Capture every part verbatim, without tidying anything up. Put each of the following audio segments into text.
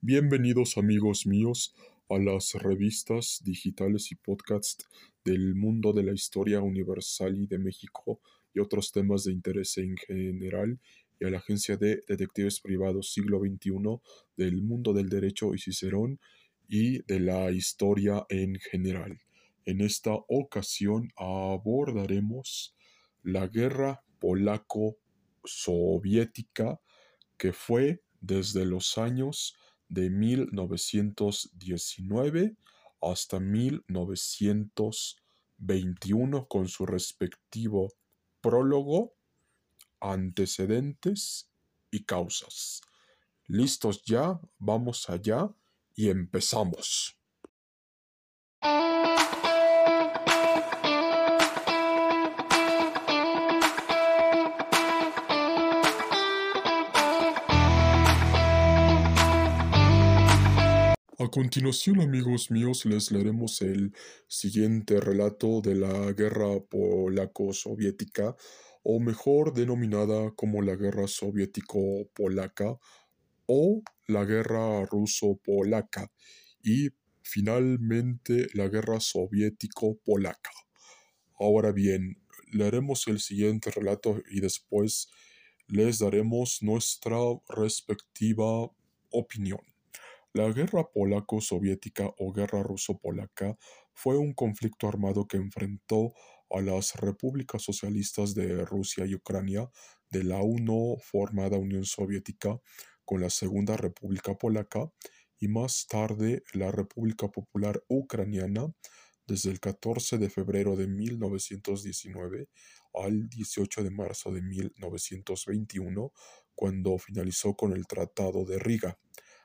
Bienvenidos amigos míos a las revistas digitales y podcasts del mundo de la historia universal y de México y otros temas de interés en general, y a la agencia de detectives privados siglo veintiuno del mundo del derecho y Cicerón y de la historia en general. En esta ocasión abordaremos la guerra polaco-soviética, que fue desde los años de mil novecientos diecinueve hasta mil novecientos veintiuno, con su respectivo prólogo, antecedentes y causas. ¿Listos ya? Vamos allá y empezamos. A continuación, amigos míos, les leeremos el siguiente relato de la guerra polaco-soviética, o mejor denominada como la guerra soviético-polaca o la guerra ruso-polaca, y finalmente la guerra soviético-polaca. Ahora bien, leeremos el siguiente relato y después les daremos nuestra respectiva opinión. La guerra polaco-soviética o guerra ruso-polaca fue un conflicto armado que enfrentó a las repúblicas socialistas de Rusia y Ucrania de la aún no formada Unión Soviética con la Segunda República Polaca y más tarde la República Popular Ucraniana, desde el catorce de febrero de mil novecientos diecinueve al dieciocho de marzo de mil novecientos veintiuno, cuando finalizó con el Tratado de Riga.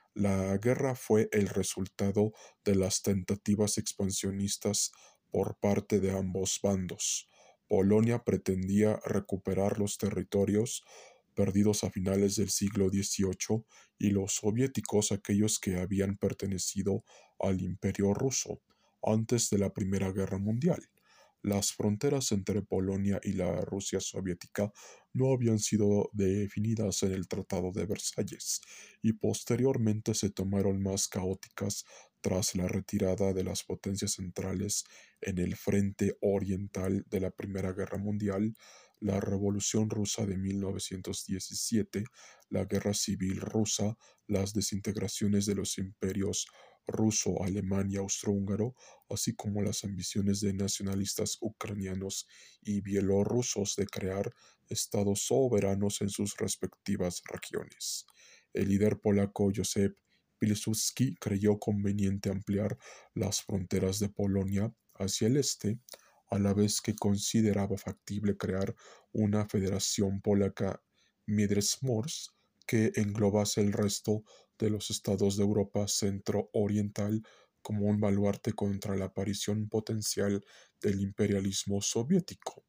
La guerra fue el resultado de las tentativas expansionistas por parte de ambos bandos. Polonia pretendía recuperar los territorios perdidos a finales del siglo dieciocho y los soviéticos aquellos que habían pertenecido al Imperio ruso antes de la Primera Guerra Mundial. Las fronteras entre Polonia y la Rusia soviética no habían sido definidas en el Tratado de Versalles, y posteriormente se tomaron más caóticas tras la retirada de las potencias centrales en el frente oriental de la Primera Guerra Mundial, la Revolución Rusa de mil novecientos diecisiete, la Guerra Civil Rusa, las desintegraciones de los imperios ruso, alemán y austrohúngaro, así como las ambiciones de nacionalistas ucranianos y bielorrusos de crear estados soberanos en sus respectivas regiones. El líder polaco Józef Pilsudski creyó conveniente ampliar las fronteras de Polonia hacia el este, a la vez que consideraba factible crear una federación polaca Międzyrzędź que englobase el resto de los estados de Europa centro-oriental como un baluarte contra la aparición potencial del imperialismo soviético.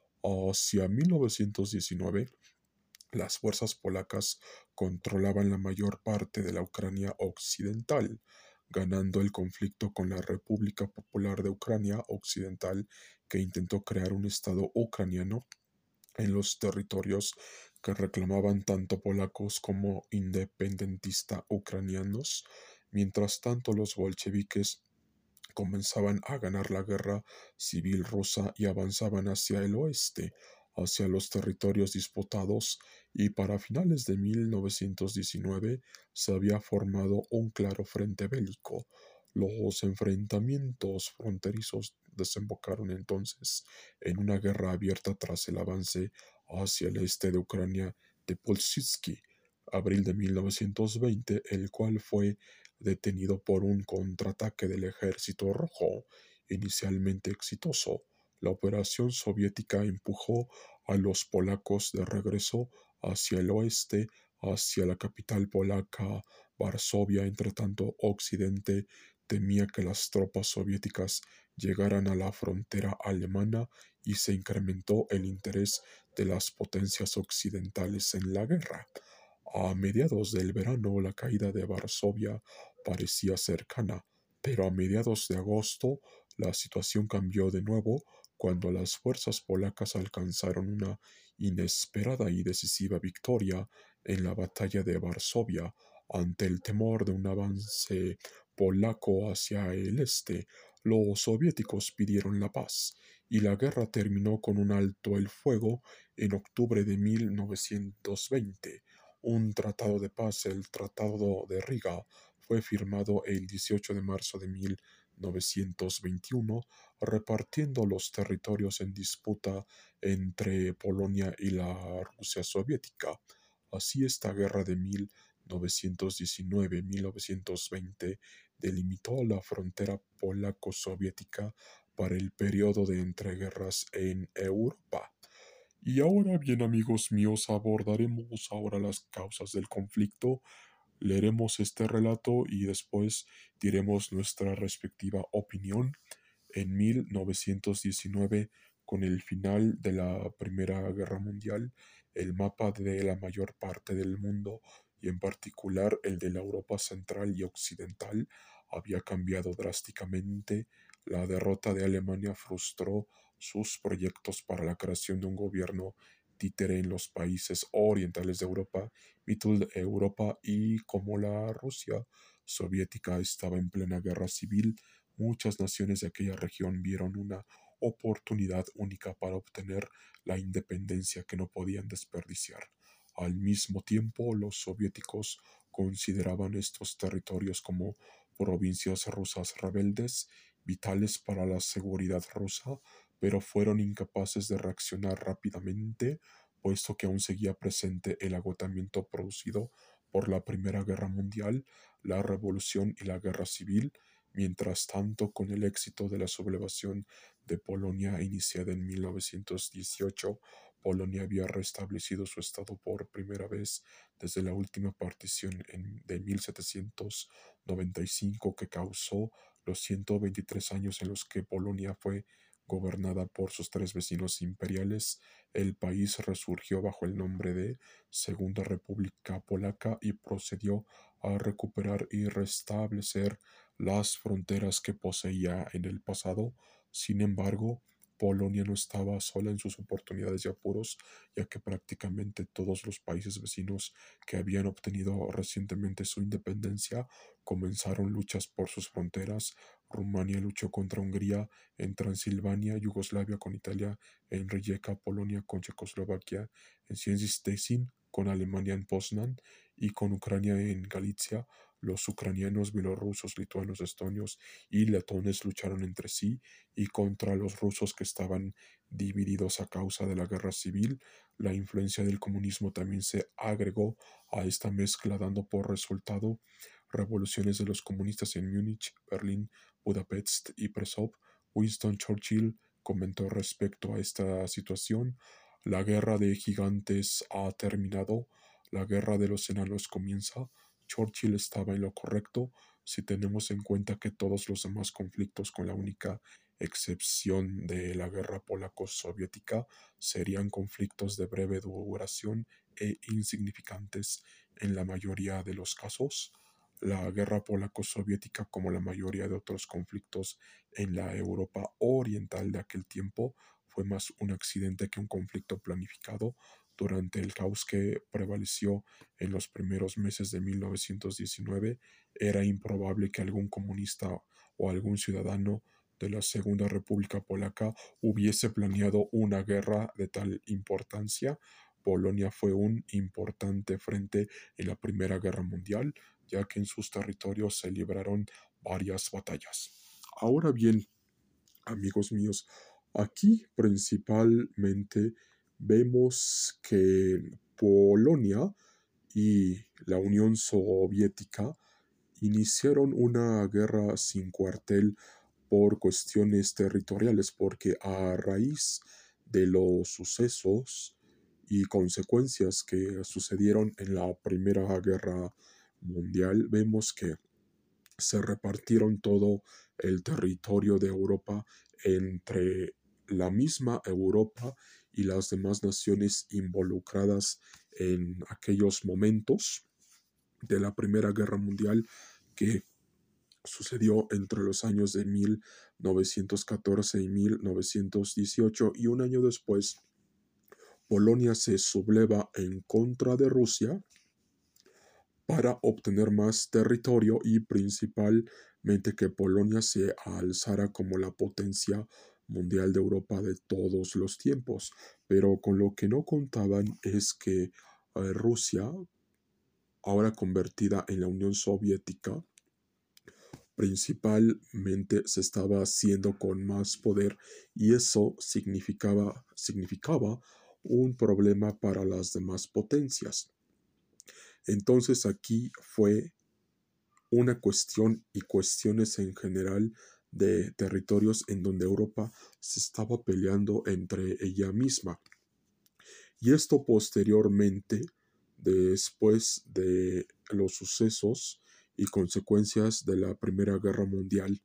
Hacia mil novecientos diecinueve, las fuerzas polacas controlaban la mayor parte de la Ucrania occidental, ganando el conflicto con la República Popular de Ucrania Occidental, que intentó crear un estado ucraniano en los territorios que reclamaban tanto polacos como independentistas ucranianos. Mientras tanto, los bolcheviques comenzaban a ganar la guerra civil rusa y avanzaban hacia el oeste, hacia los territorios disputados, y para finales de mil novecientos diecinueve se había formado un claro frente bélico. Los enfrentamientos fronterizos desembocaron entonces en una guerra abierta tras el avance hacia el este de Ucrania de Pilsudski, abril de mil novecientos veinte, el cual fue detenido por un contraataque del Ejército Rojo, inicialmente exitoso. La operación soviética empujó a los polacos de regreso hacia el oeste, hacia la capital polaca, Varsovia. Entre tanto, Occidente temía que las tropas soviéticas llegaran a la frontera alemana y se incrementó el interés de las potencias occidentales en la guerra. A mediados del verano, la caída de Varsovia parecía cercana, pero a mediados de agosto la situación cambió de nuevo cuando las fuerzas polacas alcanzaron una inesperada y decisiva victoria en la batalla de Varsovia Ante el temor de un avance polaco hacia el este, los soviéticos pidieron la paz, y la guerra terminó con un alto el fuego en octubre de mil novecientos veinte. Un tratado de paz, el Tratado de Riga, fue firmado el dieciocho de marzo de mil novecientos veintiuno, repartiendo los territorios en disputa entre Polonia y la Rusia soviética. Así, esta guerra de mil novecientos diecinueve a mil novecientos veinte delimitó la frontera polaco-soviética para el periodo de entreguerras en Europa. Y ahora bien, amigos míos, abordaremos ahora las causas del conflicto. Leeremos este relato y después diremos nuestra respectiva opinión. En mil novecientos diecinueve, con el final de la Primera Guerra Mundial, el mapa de la mayor parte del mundo, y en particular el de la Europa central y occidental, había cambiado drásticamente. La derrota de Alemania frustró sus proyectos para la creación de un gobierno títere en los países orientales de Europa, Mittel Europa, y como la Rusia soviética estaba en plena guerra civil, muchas naciones de aquella región vieron una oportunidad única para obtener la independencia que no podían desperdiciar. Al mismo tiempo, los soviéticos consideraban estos territorios como provincias rusas rebeldes, vitales para la seguridad rusa, pero fueron incapaces de reaccionar rápidamente, puesto que aún seguía presente el agotamiento producido por la Primera Guerra Mundial, la Revolución y la Guerra Civil. Mientras tanto, con el éxito de la sublevación de Polonia iniciada en mil novecientos dieciocho, Polonia había restablecido su estado por primera vez desde la última partición en, de mil setecientos noventa y cinco, que causó los ciento veintitrés años en los que Polonia fue gobernada por sus tres vecinos imperiales. El país resurgió bajo el nombre de Segunda República Polaca y procedió a recuperar y restablecer las fronteras que poseía en el pasado. Sin embargo, Polonia no estaba sola en sus oportunidades y apuros, ya que prácticamente todos los países vecinos que habían obtenido recientemente su independencia comenzaron luchas por sus fronteras. Rumania luchó contra Hungría en Transilvania, Yugoslavia con Italia en Rijeka, Polonia con Checoslovaquia en Sienz-Stessin, con Alemania en Poznan y con Ucrania en Galicia. Los ucranianos, bielorrusos, lituanos, estonios y letones lucharon entre sí y contra los rusos, que estaban divididos a causa de la guerra civil. La influencia del comunismo también se agregó a esta mezcla, dando por resultado revoluciones de los comunistas en Múnich, Berlín, Budapest y Prešov. Winston Churchill comentó respecto a esta situación: la guerra de gigantes ha terminado, la guerra de los enanos comienza. Churchill estaba en lo correcto si tenemos en cuenta que todos los demás conflictos, con la única excepción de la guerra polaco-soviética, serían conflictos de breve duración e insignificantes en la mayoría de los casos. La guerra polaco-soviética, como la mayoría de otros conflictos en la Europa oriental de aquel tiempo, fue más un accidente que un conflicto planificado. Durante el caos que prevaleció en los primeros meses de mil novecientos diecinueve, era improbable que algún comunista o algún ciudadano de la Segunda República Polaca hubiese planeado una guerra de tal importancia. Polonia fue un importante frente en la Primera Guerra Mundial, ya que en sus territorios se libraron varias batallas. Ahora bien, amigos míos, aquí principalmente vemos que Polonia y la Unión Soviética iniciaron una guerra sin cuartel por cuestiones territoriales, porque a raíz de los sucesos y consecuencias que sucedieron en la Primera Guerra Mundial, vemos que se repartieron todo el territorio de Europa entre la misma Europa y las demás naciones involucradas en aquellos momentos de la Primera Guerra Mundial, que sucedió entre los años de mil novecientos catorce y mil novecientos dieciocho, y un año después Polonia se subleva en contra de Rusia para obtener más territorio y principalmente que Polonia se alzara como la potencia mundial de Europa de todos los tiempos. Pero con lo que no contaban es que eh, Rusia, ahora convertida en la Unión Soviética, principalmente se estaba haciendo con más poder y eso significaba, significaba un problema para las demás potencias. Entonces aquí fue una cuestión y cuestiones en general de territorios en donde Europa se estaba peleando entre ella misma. Y esto posteriormente, después de los sucesos y consecuencias de la Primera Guerra Mundial,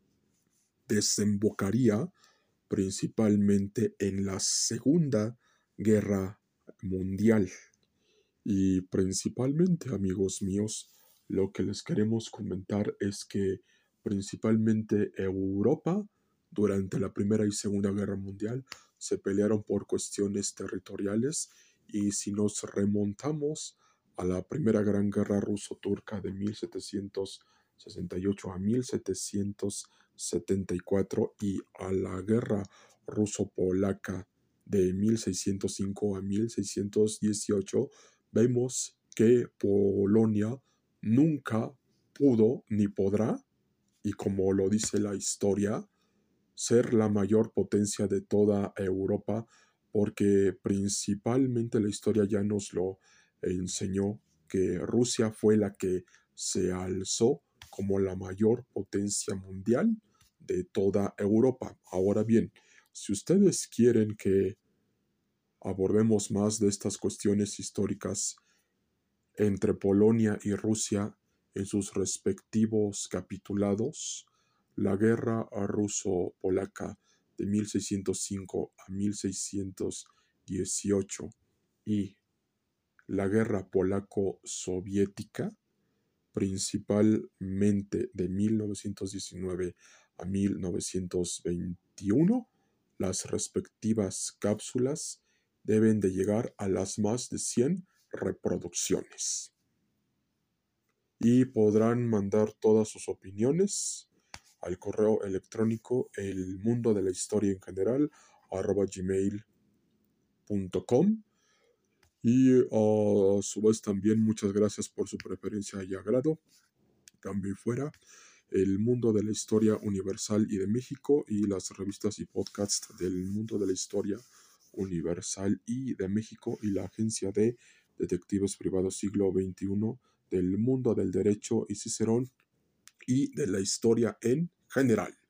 desembocaría principalmente en la Segunda Guerra Mundial. Y principalmente, amigos míos, lo que les queremos comentar es que principalmente Europa, durante la Primera y Segunda Guerra Mundial, se pelearon por cuestiones territoriales y si nos remontamos a la Primera Gran Guerra Ruso-Turca de mil setecientos sesenta y ocho a mil setecientos setenta y cuatro y a la Guerra Ruso-Polaca de mil seiscientos cinco a mil seiscientos dieciocho, vemos que Polonia nunca pudo ni podrá, y como lo dice la historia, ser la mayor potencia de toda Europa, porque principalmente la historia ya nos lo enseñó, que Rusia fue la que se alzó como la mayor potencia mundial de toda Europa. Ahora bien, si ustedes quieren que abordemos más de estas cuestiones históricas entre Polonia y Rusia en sus respectivos capitulados, la guerra ruso-polaca de mil seiscientos cinco a mil seiscientos dieciocho y la guerra polaco-soviética, principalmente de mil novecientos diecinueve a mil novecientos veintiuno, las respectivas cápsulas deben de llegar a las más de cien reproducciones. Y podrán mandar todas sus opiniones al correo electrónico el mundo de la historia en general arroba gmail punto com. Y uh, a su vez también muchas gracias por su preferencia y agrado. Cambio y fuera, el mundo de la historia universal y de México y las revistas y podcasts del mundo de la historia universal y de México y la agencia de detectives privados siglo veintiuno del mundo del derecho y Cicerón y de la historia en general.